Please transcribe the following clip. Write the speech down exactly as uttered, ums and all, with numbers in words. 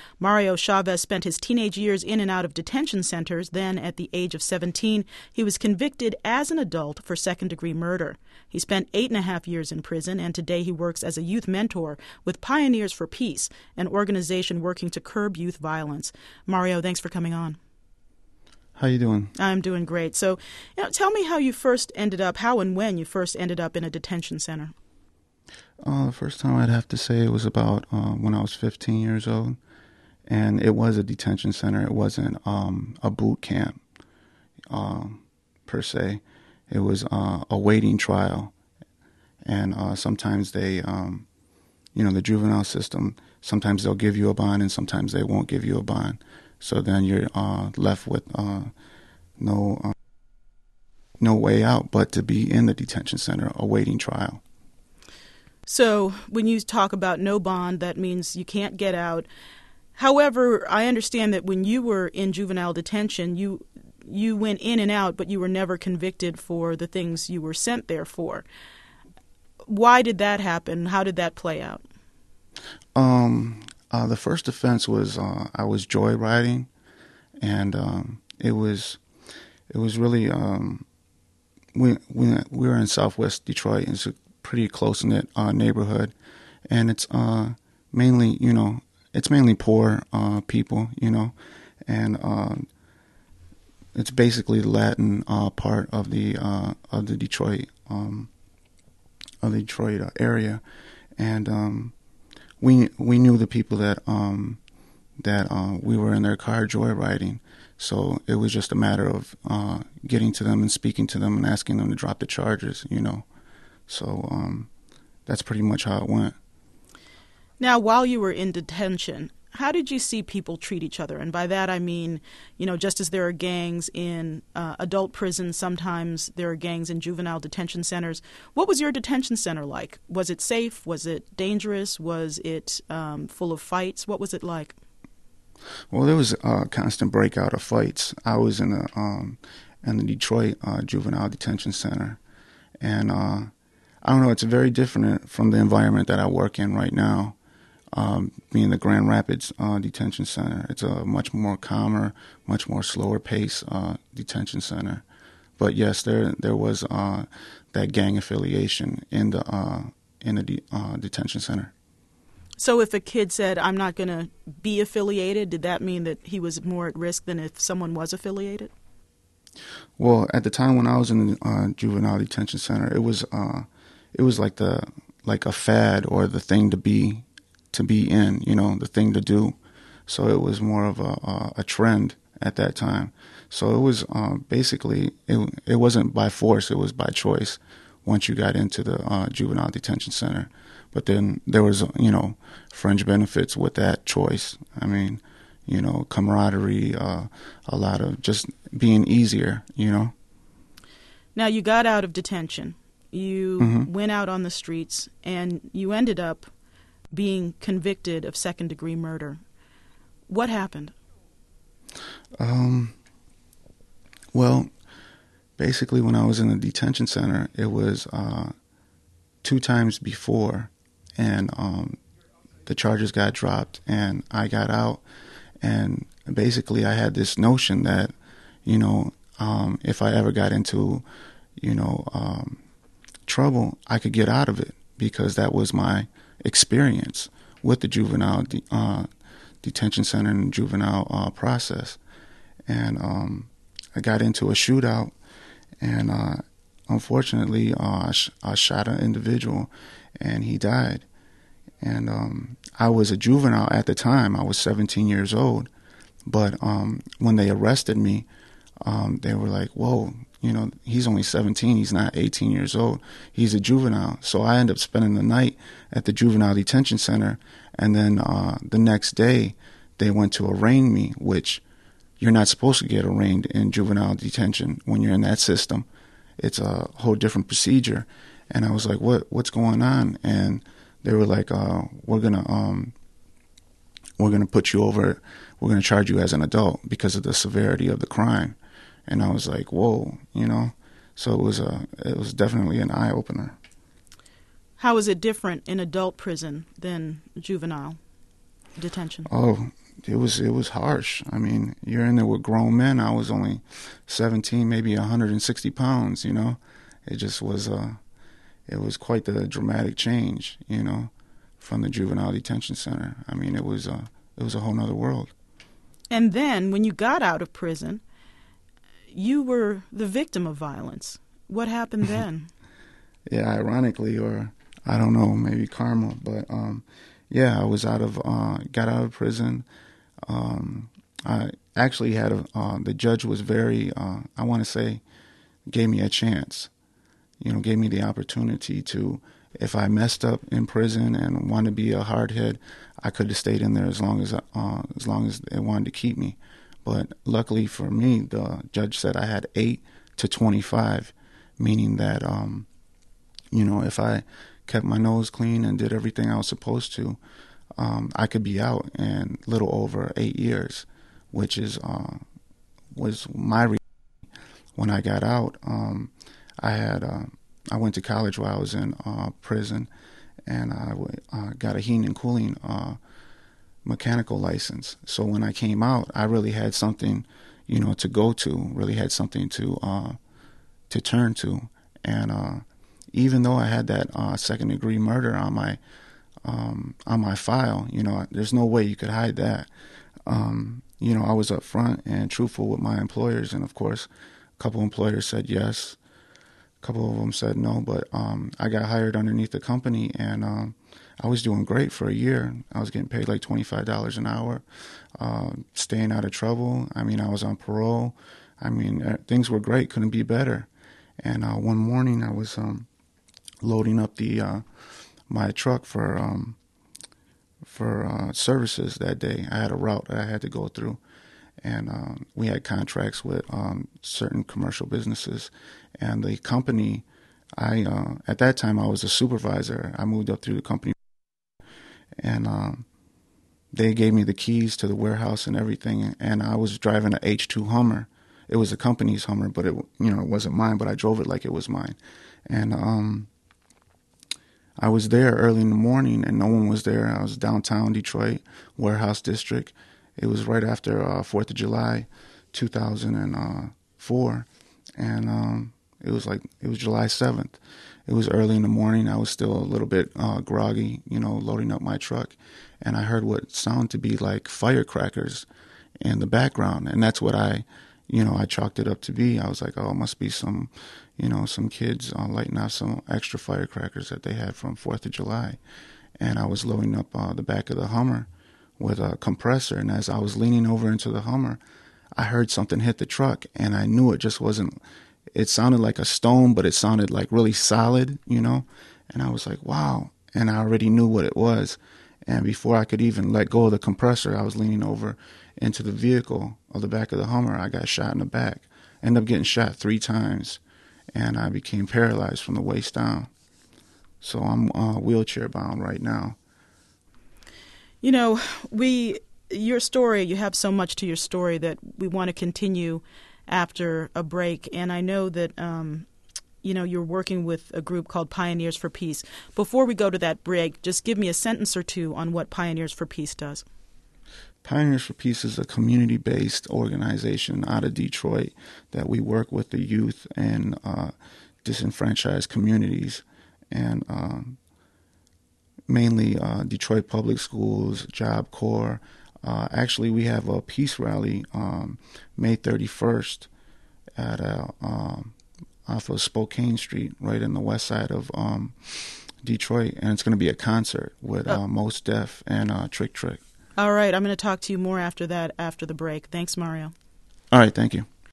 Mario Chavez spent his teenage years in and out of detention centers. Then, at the age of seventeen, he was convicted as an adult for second-degree murder. He spent eight and a half years in prison, and today he works as a youth mentor with Pioneers for Peace, an organization working to curb youth violence. Mario, thanks for coming on. How you doing? I'm doing great. So, you know, tell me how you first ended up, how and when you first ended up in a detention center. Uh, the first time I'd have to say it was about uh, when I was fifteen years old, and it was a detention center. It wasn't um, a boot camp uh, per se. It was uh, a waiting trial, and uh, sometimes they, um, you know, the juvenile system, sometimes they'll give you a bond and sometimes they won't give you a bond. So then you're uh, left with uh, no uh, no way out but to be in the detention center awaiting trial. So when you talk about no bond, that means you can't get out. However, I understand that when you were in juvenile detention, you you went in and out, but you were never convicted for the things you were sent there for. Why did that happen? How did that play out? Um. Uh, the first offense was uh, I was joyriding, and um, it was it was really um, we we we were in Southwest Detroit. It's a pretty close knit uh, neighborhood, and it's uh, mainly you know it's mainly poor uh, people, you know, and uh, it's basically the Latin uh, part of the uh, of the Detroit um, of the Detroit area, and um, We we knew the people that um that uh, we were in their car joyriding, so it was just a matter of uh, getting to them and speaking to them and asking them to drop the charges, you know. So um, that's pretty much how it went. Now, while you were in detention, how did you see people treat each other? And by that I mean, you know, just as there are gangs in uh, adult prisons, sometimes there are gangs in juvenile detention centers. What was your detention center like? Was it safe? Was it dangerous? Was it um, full of fights? What was it like? Well, there was a constant breakout of fights. I was in the um, in the Detroit uh, Juvenile Detention Center, and uh, I don't know. It's very different from the environment that I work in right now. Um, being the Grand Rapids uh, Detention Center, it's a much more calmer, much more slower pace uh, detention center. But yes, there there was uh, that gang affiliation in the uh, in the de- uh, detention center. So if a kid said, "I'm not going to be affiliated," did that mean that he was more at risk than if someone was affiliated? Well, at the time when I was in the uh, juvenile detention center, it was uh, it was like the like a fad or the thing to be. to be in, you know, the thing to do. So it was more of a, a, a trend at that time. So it was uh, basically, it, it wasn't by force, it was by choice once you got into the uh, juvenile detention center. But then there was, you know, fringe benefits with that choice. I mean, you know, camaraderie, uh, a lot of just being easier, you know. Now you got out of detention. You mm-hmm. went out on the streets and you ended up being convicted of second-degree murder. What happened? Um. Well, basically, when I was in the detention center, it was uh, two times before, and um, the charges got dropped, and I got out, and basically, I had this notion that, you know, um, if I ever got into, you know, um, trouble, I could get out of it because that was my experience with the juvenile de- uh, detention center and juvenile uh, process. And um, I got into a shootout, and uh, unfortunately, uh, I, sh- I shot an individual, and he died. And um, I was a juvenile at the time. I was seventeen years old. But um, when they arrested me, um, they were like, whoa, you know, he's only seventeen, he's not eighteen years old, he's a juvenile. So I ended up spending the night at the juvenile detention center, and then uh, the next day they went to arraign me, which you're not supposed to get arraigned in juvenile detention when you're in that system. It's a whole different procedure. And I was like, what what's going on? And they were like, uh, we're gonna um, we're gonna put you over, we're gonna charge you as an adult because of the severity of the crime. And I was like, whoa, you know. So it was a, it was definitely an eye opener. How is it different in adult prison than juvenile detention? Oh, it was it was harsh. I mean, you're in there with grown men. I was only seventeen, maybe one hundred sixty pounds. You know, it just was uh, it was quite the dramatic change. You know, from the juvenile detention center. I mean, it was uh, it was a whole nother world. And then, when you got out of prison, you were the victim of violence. What happened then? Yeah, ironically, or I don't know, maybe karma, but um, yeah, I was out of uh, got out of prison. Um, I actually had a, uh, the judge was very, uh, I want to say, gave me a chance, you know, gave me the opportunity to, if I messed up in prison and wanted to be a hardhead, I could have stayed in there as long as, uh, as long as they wanted to keep me. But luckily for me, the judge said I had eight to twenty-five, meaning that, um, you know, if I kept my nose clean and did everything I was supposed to, Um, I could be out in little over eight years, which is uh, was my re- when I got out. Um, I had uh, I went to college while I was in uh, prison, and I uh, got a heating and cooling uh, mechanical license. So when I came out, I really had something, you know, to go to. Really had something to uh, to turn to, and uh, even though I had that uh, second degree murder on my Um, on my file, you know, there's no way you could hide that. Um, you know, I was upfront and truthful with my employers, and of course, a couple employers said yes, a couple of them said no, but um, I got hired underneath the company, and um, I was doing great for a year. I was getting paid like twenty-five dollars an hour, uh, staying out of trouble. I mean, I was on parole. I mean, uh, things were great, couldn't be better. And uh, one morning, I was um, loading up the uh, my truck for um, for uh, services that day. I had a route that I had to go through, and um, we had contracts with um, certain commercial businesses. And the company, I uh, at that time I was a supervisor. I moved up through the company, and um, they gave me the keys to the warehouse and everything. And I was driving a H two Hummer. It was the company's Hummer, but it you know it wasn't mine. But I drove it like it was mine, and um, I was there early in the morning, and no one was there. I was downtown Detroit, Warehouse District. It was right after uh, fourth of July, two thousand four, and um, it was like it was July seventh. It was early in the morning. I was still a little bit uh, groggy, you know, loading up my truck, and I heard what sounded to be like firecrackers in the background, and that's what I, you know, I chalked it up to be. I was like, oh, it must be some, you know, some kids uh, lighting off some extra firecrackers that they had from fourth of July. And I was loading up uh, the back of the Hummer with a compressor, and as I was leaning over into the Hummer, I heard something hit the truck, and I knew it just wasn't, it sounded like a stone, but it sounded like really solid, you know, and I was like, wow, and I already knew what it was. And before I could even let go of the compressor, I was leaning over into the vehicle of the back of the Hummer. I got shot in the back. Ended up getting shot three times, and I became paralyzed from the waist down. So I'm uh, wheelchair bound right now. You know, we your story, you have so much to your story that we want to continue after a break. And I know that, um, you know, you're working with a group called Pioneers for Peace. Before we go to that break, just give me a sentence or two on what Pioneers for Peace does. Pioneers for Peace is a community-based organization out of Detroit that we work with the youth and uh, disenfranchised communities, and um, mainly uh, Detroit Public Schools, Job Corps. Uh, actually, we have a peace rally um, May thirty-first at a, um, off of Spokane Street, right in the west side of um, Detroit, and it's going to be a concert with uh, Mos Def and uh, Trick Trick. All right, I'm going to talk to you more after that, after the break. Thanks, Mario. All right, thank you.